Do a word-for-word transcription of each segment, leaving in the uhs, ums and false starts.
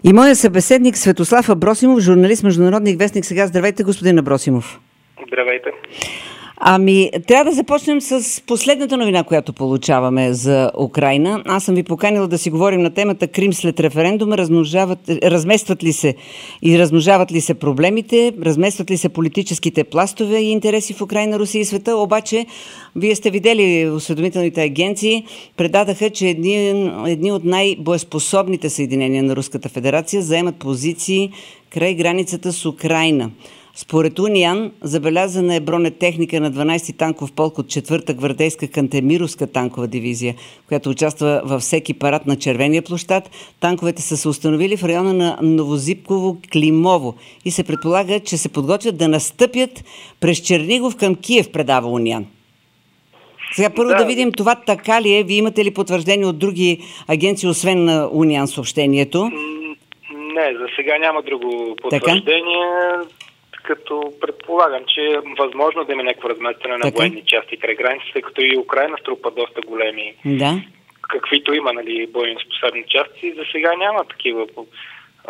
И моя събеседник Светослав Абросимов, журналист, международник вестник Сега. Здравейте, господин Абросимов. Здравейте. Ами, трябва да започнем с последната новина, която получаваме за Украйна. Аз съм ви поканила да си говорим на темата Крим след референдума. Размножават, разместват ли се и размножават ли се проблемите, разместват ли се политическите пластове и интереси в Украйна, Русия и света. Обаче, вие сте видели, осведомителните агенции предадаха, че едни, едни от най-боеспособните съединения на Руската федерация заемат позиции край границата с Украйна. Според Униан, забелязана е бронетехника на дванайсети танков полк от четвърта гвардейска Кантемировска танкова дивизия, която участва във всеки парад на Червения площад. Танковете са се установили в района на Новозипково-Климово и се предполага, че се подготвят да настъпят през Чернигов към Киев, предава Униан. Сега първо да. да видим това така ли е. Вие имате ли потвърждение от други агенции, освен на Униан съобщението? Не, за сега няма друго потвърждение. Така? Като предполагам, че е възможно да има някакво разместване на военни части край границата, тъй като и Украйна струпа доста големи, да. каквито има, нали, боеспособни части. За сега няма такива. А,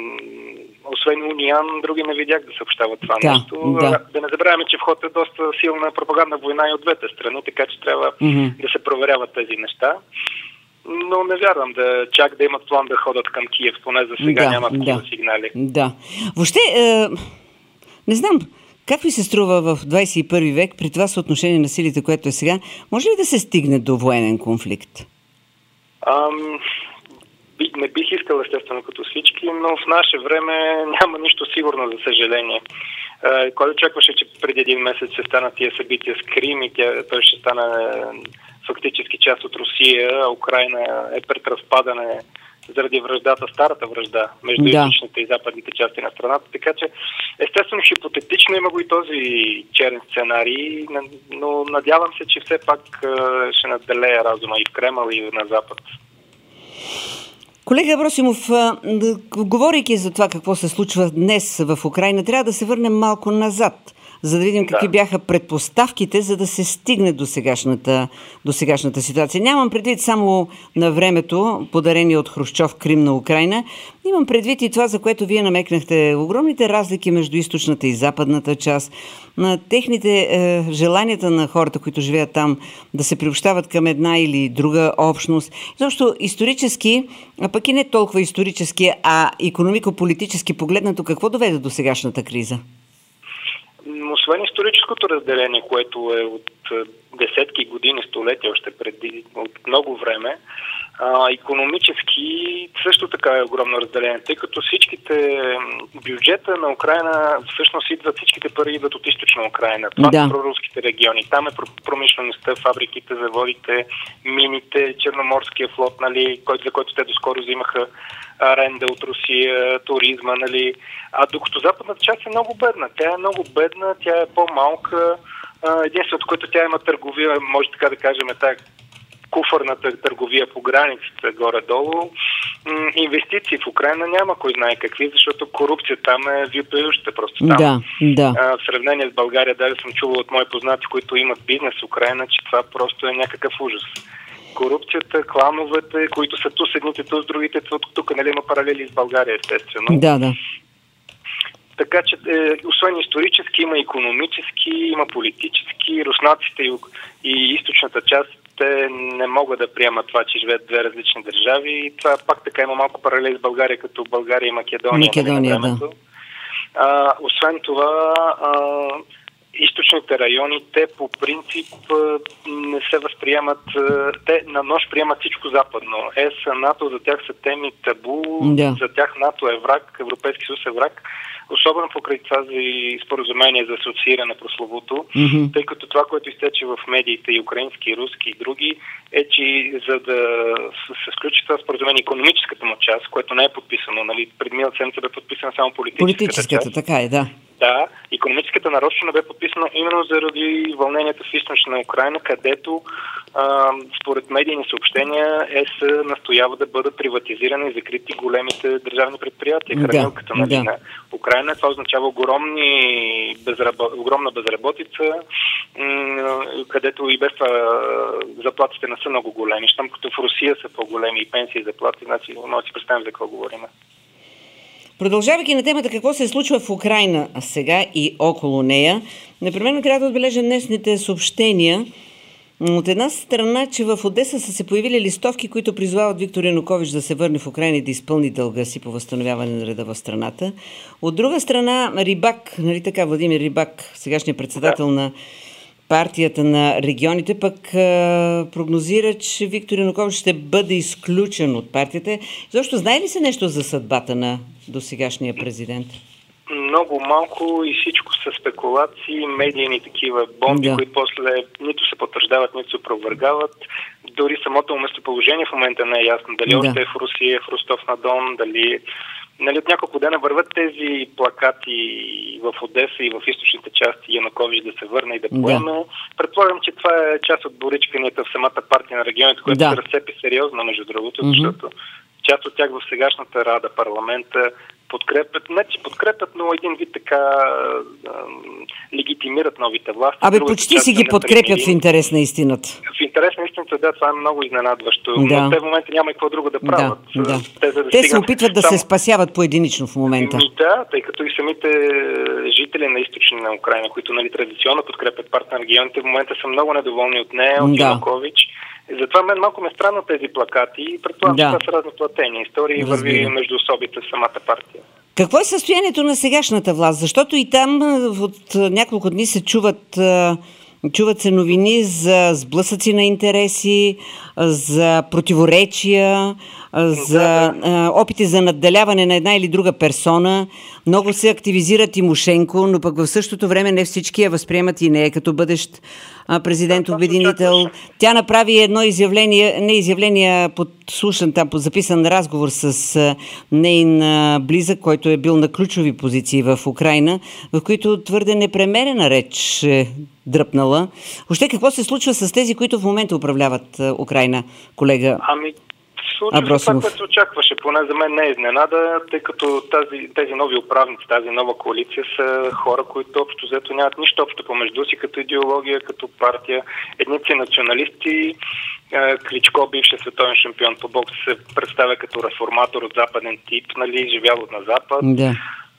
освен Униан, други не видях да съобщават това да, нещо. Да. да не забравяме, че в ход е доста силна пропагандна война и от двете страни, така че трябва mm-hmm. да се проверяват тези неща. Но не вярвам да чак да имат план да ходят към Киев, поне за сега да, няма такива да. сигнали. Да. Въобще, е... не знам, как ви се струва в двайсет и първи век, при това съотношение на силите, което е сега, може ли да се стигне до военен конфликт? Ам, не бих искал, естествено, като всички, но в наше време няма нищо сигурно, за съжаление. А, кой очакваше, че преди един месец ще станат тия събития с Крим и тя, той ще стане фактически част от Русия, а Украйна е пред разпадане заради враждата, старата вражда между да. източните и западните части на страната. Така че, естествено, хипотетично има го и този черен сценарий, но надявам се, че все пак ще наделее разума и в Кремъл, и на Запад. Колега Абросимов, говорейки за това какво се случва днес в Украйна, трябва да се върнем малко назад, за да видим какви да. бяха предпоставките, за да се стигне до сегашната, до сегашната ситуация. Нямам предвид само на времето, подарение от Хрущов Крим на Украйна. Имам предвид и това, за което вие намекнахте. Огромните разлики между източната и западната част, на техните е, желанията на хората, които живеят там, да се приобщават към една или друга общност. Защото исторически, а пък и не толкова исторически, а икономико-политически погледнато, какво доведе до сегашната криза? Освен историческото разделение, което е от десетки години, столетия, още преди от много време, а, икономически също така е огромно разделение, тъй като всичките бюджета на Украйна всъщност идват, всичките пари идват от източна Украйна. Това да. са проруските региони. Там е промишлеността, фабриките, заводите, мините, Черноморския флот, нали, който, за който те доскоро взимаха аренда от Русия, туризма, нали. А докато западната част е много бедна. Тя е много бедна, тя е по-малка. Единството, което тя има търговия, може така да кажем, е тая куфърната търговия по границите, горе-долу. Инвестиции в Украйна няма кой знае какви, защото корупция там е випеюща просто там. Да, да. В сравнение с България, даже съм чувал от мои познати, които имат бизнес в Украйна, че това просто е някакъв ужас. Корупцията, клановете, които са ту с едните, ту с другите, тук нали има паралели с България, естествено. Да, да. Така че, е, освен исторически, има икономически, има политически. Руснаците и, и източната част, те не могат да приемат това, че живеят две различни държави. И това пак така има малко паралели с България, като България и Македония. Македония, да. А, освен това, а, източните райони, те по принцип не се възприемат, те на нож приемат всичко западно. ЕС, НАТО, за тях са теми табу, да. За тях НАТО е враг, Европейски съюз е враг. Особено покрай това за споразумение за асоцииране прословото, mm-hmm. тъй като това, което изтече в медиите и украински, и руски, и други, е, че за да се сключи това споразумение, икономическата му част, което не е подписано, нали, пред миналата седмица бе подписана само политическата, политическата част. Така е, да. Да, икономическата нарочно бе подписана именно заради вълненията в източна Украйна, където а, според медийни съобщения ЕС настоява да бъдат приватизирани и закрити големите държавни предприятия. Хранилката да, нали, да. на Украйна. Това означава огромни безрабо... огромна безработица, м- където и без това заплатите не са много големи. Щом като в Русия са по-големи и пенсии и заплати, значи може да си представим за какво говорим. Продължавайки на темата какво се случва в Украйна сега и около нея, непременно трябва да отбележа днесните съобщения. От една страна, че в Одеса са се появили листовки, които призвават Виктор Янукович да се върне в Украйна и да изпълни дълга си по възстановяване на реда в страната. От друга страна, Рибак, нали така, Владимир Рибак, сегашният председател да. на партията на регионите, пък а, прогнозира, че Виктор Янукович ще бъде изключен от партията. Защо знае ли се нещо за съдбата на досегашния президент? Много малко и всичко са спекулации, медийни такива бомби, да. които после нито се потвърждават, нито се опровергават. Дори самото местоположение в момента не е ясно. Дали да. още е в Русия, в Ростов-на-Дон, дали... Нали, от няколко дена върват тези плакати в Одеса и в източните части Янукович да се върне и да поеме. Да. Предполагам, че това е част от боричканията в самата партия на регионите, която да. се разцепи сериозно, между другото, mm-hmm. защото част от тях в сегашната рада, парламента, подкрепят, не че подкрепят, но един вид така а, легитимират новите власти. Абе, почти си ги подкрепят в интерес на истината. В интерес на истината, да, това е много изненадващо. Да. Но те в момента няма и какво друго да правят. Да, да. Те, за да те се опитват да само... се спасяват поединично в момента. И да, тъй като и самите жители на източна на Украйна, които нали, традиционно подкрепят партия на регионите, в момента са много недоволни от нея, от да. Янукович. И затова мен малко ме странно тези плакати и предполагам, да. че това са разни платени истории и върви между особите в самата партия. Какво е състоянието на сегашната власт? Защото и там от няколко дни се чуват, чуват се новини за сблъсъци на интереси, за противоречия, за да, да. опити за надделяване на една или друга персона. Много се активизира Тимошенко, но пък в същото време не всички я възприемат и нея като бъдещ президент-обединител. Тя направи едно изявление, не изявление, подслушан там, записан разговор с нейн близък, който е бил на ключови позиции в Украйна, в които твърде непремерена реч е дръпнала. Въобще какво се случва с тези, които в момента управляват Украйна, колега? Ами, случва се това, което се очакваше. Поне за мен не е изненада, тъй като тази, тези нови управници, тази нова коалиция са хора, които общо взето нямат нищо общо помежду си, като идеология, като партия. Едни са националисти, Кличко, бившият световен шампион по бокс, се представя като реформатор от западен тип, нали, живял на Запад. Да.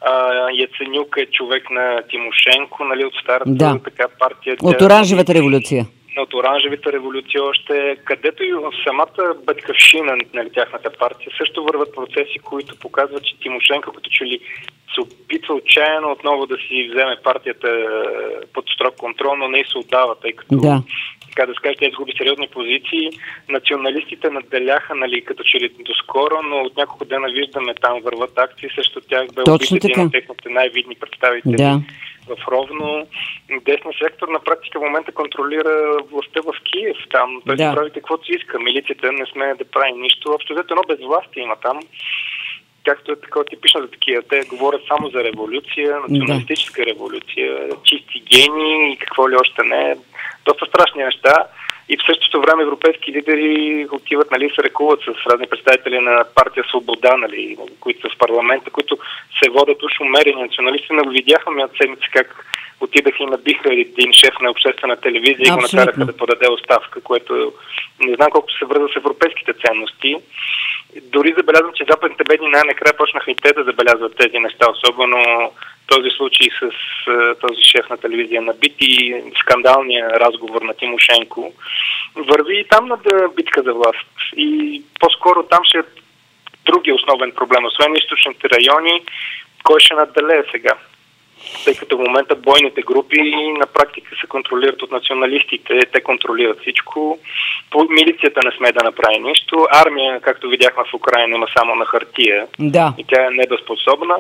Яценюк е човек на Тимошенко, нали, от старата да. така партия. От Оранжевата революция. От Оранжевата революция още, където и в самата бъдкавшина на тяхната партия също върват процеси, които показват, че Тимошенко като че ли се опитва отчаяно отново да си вземе партията под строг контрол, но не и се отдава, тъй като да. така да скажа, тя изгуби сериозни позиции. Националистите надделяха, нали, като че ли доскоро, но от няколко дена виждаме там върват акции, също тях бе убит един от техните най-видни представители. Да. В Ровно. Десният сектор на практика в момента контролира властта в Киев. Там той да. прави каквото си иска. Милицията не смее да прави нищо. Общо взето едно безвластие има там. Както е такова типично за такива. Те говорят само за революция, националистическа да. революция, чисти гении и какво ли още не. Доста страшни неща. И в същото време европейски лидери отиват, нали, се ръкуват с разни представители на партия Свобода, нали, които са в парламента, които се водят уж умерени националисти, но видяхме от седмица как отидаха и набиха един шеф на обществена телевизия и го накараха да подаде оставка, което не знам колко се връзва с европейските ценности. Дори забелязвам, че западните бедни най-накрая почнаха и те да забелязват тези неща, особено този случай с uh, този шеф на телевизия на Бит и скандалния разговор на Тимошенко. Върви и там на битка за власт. И по-скоро там ще е другия основен проблем. Освен източните райони, кой ще надделее сега? Тъй като в момента бойните групи на практика се контролират от националистите, те контролират всичко. Милицията не сме да направи нищо. Армия, както видяхме в Украйна, има само на хартия. Да. И тя е недоспособна.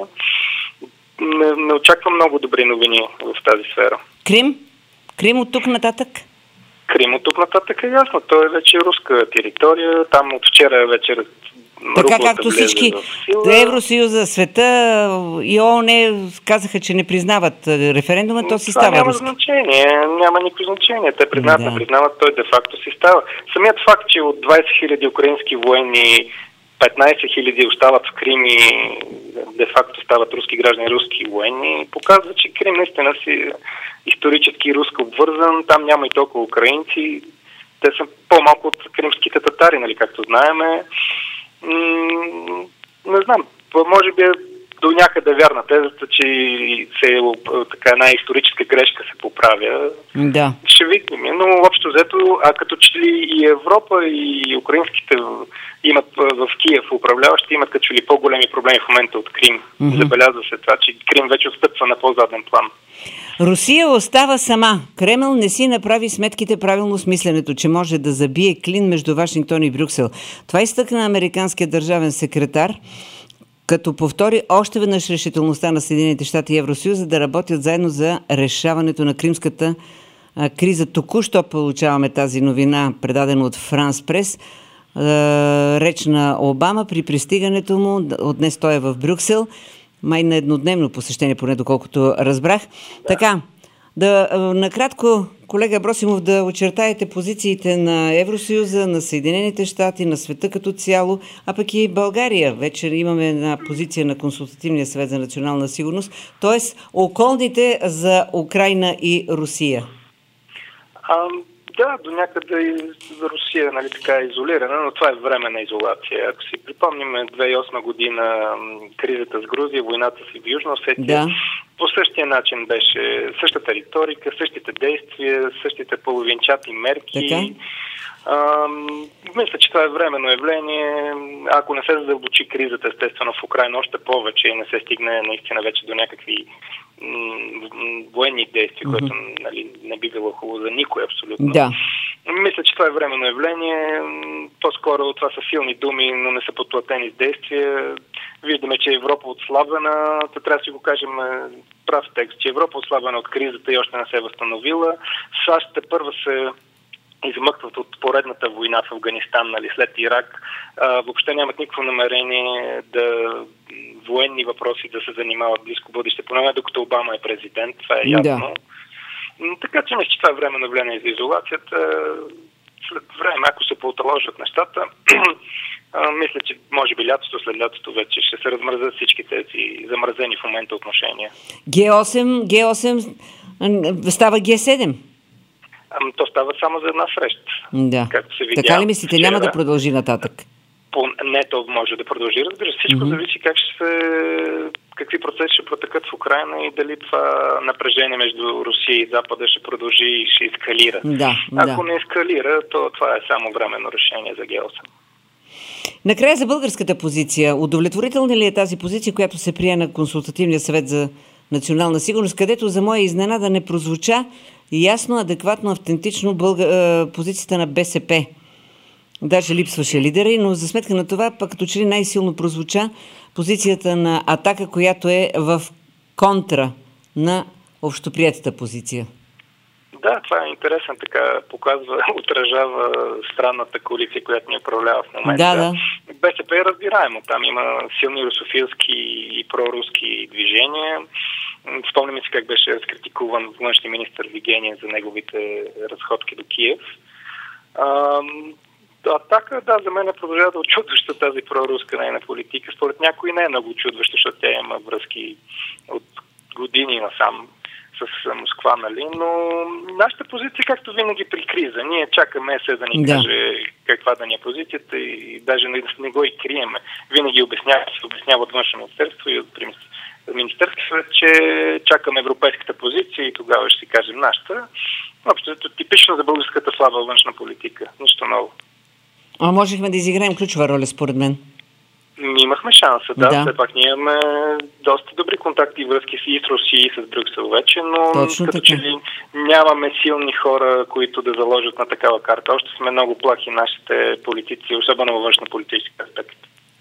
Не, не очаквам много добри новини в тази сфера. Крим? Крим от тук нататък? Крим от тук нататък е ясно. Той е вече руска територия. Там от вчера е вече така както всички Евросъюза, света и ООН казаха, че не признават референдума, то си това става няма руски. Значение, няма никакво значение. Те признават, да. не признават, той де-факто си става. Самият факт, че от двайсет хиляди украински военни петнайсет хиляди остават в Крим и де-факто стават руски граждани, руски военни, показва, че Крим наистина си исторически руско обвързан, там няма и толкова украинци, те са по-малко от кримските татари, нали, както знаеме. М- не знам, може би до някъде вярна тезата, че се, така, една историческа грешка се поправя. Да. Ще видим, но общо взето, а като че ли и Европа, и украинските имат в Киев управляващи, имат като че ли по-големи проблеми в момента от Крим. Mm-hmm. Забелязва се това, че Крим вече отстъпва на по-заден план. Русия остава сама. Кремъл не си направи сметките правилно с мисленето, че може да забие клин между Вашингтон и Брюксел. Това изтъкна американският държавен секретар, като повтори още веднъж решителността на Съединените щати и Евросъюза да работят заедно за решаването на кримската а, криза. Току-що получаваме тази новина, предадена от Франс Прес. А, реч на Обама при пристигането му. От днес той е в Брюксел. Май на еднодневно посещение, поне доколкото разбрах. Да. Така, да, накратко, колега Абросимов, да очертаете позициите на Евросъюза, на Съединените щати, на света като цяло, а пък и България. Вече имаме една позиция на Консултативния съвет за национална сигурност, т.е. околните за Украйна и Русия. А, да, до някъде и за Русия, нали, така е изолирана, но това е временна изолация. Ако си припомним две хиляди и осма година кризата с Грузия, войната си в Южна Осетия, да. По същия начин беше същата риторика, същите действия, същите половинчати мерки. Така? А, мисля, че това е временно явление. Ако не се задълбочи кризата, естествено, в Украйна още повече и не се стигне наистина вече до някакви м- военни действия, mm-hmm. което, нали, не би било хубаво за никой абсолютно. Да. Мисля, че това е временно явление. По-скоро това са силни думи, но не са подплатени с действия. Виждаме, че Европа отслабена, трябва да си го кажем прав текст, че Европа отслабена от кризата и още не се е възстановила. САЩ първо се измъкват от поредната война в Афганистан, нали, след Ирак. А, въобще нямат никакво намерение да военни въпроси да се занимават близко бъдеще, поне докато Обама е президент, това е ясно. Да. Така че мисля, че това е време на влияние за изолацията. След време, ако се пооталожат нещата, мисля, че може би лятото, след лятото вече ще се размразят всички тези замразени в момента отношения. Г осем, Г осем става Г седем. Ами, то става само за една среща. Да. Както се видя, така ли мислите? Вчера, няма да продължи нататък? По, не, то може да продължи. Разбира, всичко mm-hmm. зависи как ще се, какви процеси ще протекат в Украйна и дали това напрежение между Русия и Запада ще продължи и ще ескалира. Да, Ако да. не ескалира, то това е само временно решение за Г осем. Накрая за българската позиция. Удовлетворителна ли е тази позиция, която се прие на Консултативния съвет за национална сигурност, където за моя изненада не прозвуча ясно, адекватно, автентично бълга... позицията на БСП. Даже липсваше лидери, но за сметка на това, пък като че ли най-силно прозвуча позицията на Атака, която е в контра на общоприетата позиция. Да, това е интересен, така показва, отражава странната коалиция, която ни управлява в момента. Да, да. БСП е разбираемо. Там има силни русофилски и проруски движения. Спомняме си как беше разкритикуван външния министър Вигения за неговите разходки до Киев. А, Атака, да, за мен е продължава да очудваща тази проруска нейна политика. Според някои не е много очудваща, защото тя има връзки от години насам с Москва, нали, но нашата позиция, както винаги при криза, ние чакаме се да ни да. каже каква да ни е позицията и даже не, не го и криеме. Винаги обяснява, се обяснява от външно министерство и от Министерски съвет, че чакаме европейската позиция и тогава ще си кажем нашата. Общо е типично за българската слаба външна политика. Нищо ново. А можехме да изиграем ключова роля, според мен. Ние имахме шанса, да. да. Все пак ние имаме доста добри контакти и връзки и с Русия и с Брюксел вече, но Точно като така. че ли нямаме силни хора, които да заложат на такава карта. Още сме много плахи нашите политици, особено във външна политическа аспект.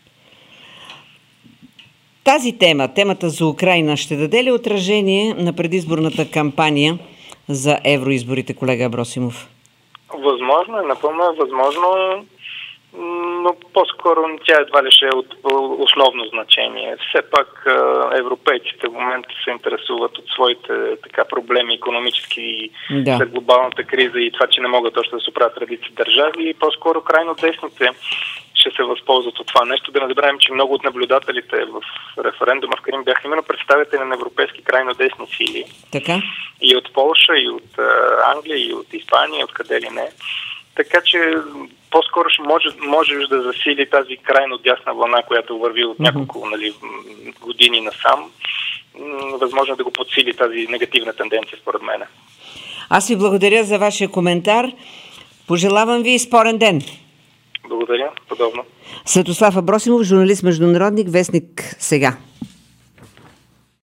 Тази тема, темата за Украйна, ще даде ли отражение на предизборната кампания за евроизборите, колега Абросимов? Възможно е, напълно е възможно, но по-скоро тя едва ли ще е от основно значение. Все пак европейците в момента се интересуват от своите така проблеми икономически да. след глобалната криза и това, че не могат още да се оправят редици държави и по-скоро крайно десните ще се възползват от това нещо. Да не забравим, че много от наблюдателите в референдума в Крим бяха именно представители на европейски крайно десни сили. Така? И от Полша, и от Англия, и от Испания, и от къде ли не. така че по-скоро ще може, можеш да засили тази крайно дясна вълна, която върви от няколко нали, години насам. Възможно да го подсили тази негативна тенденция, според мен. Аз ви благодаря за вашия коментар. Пожелавам ви спорен ден. Благодаря, подобно. Светослав Абросимов, журналист, международник, вестник Сега.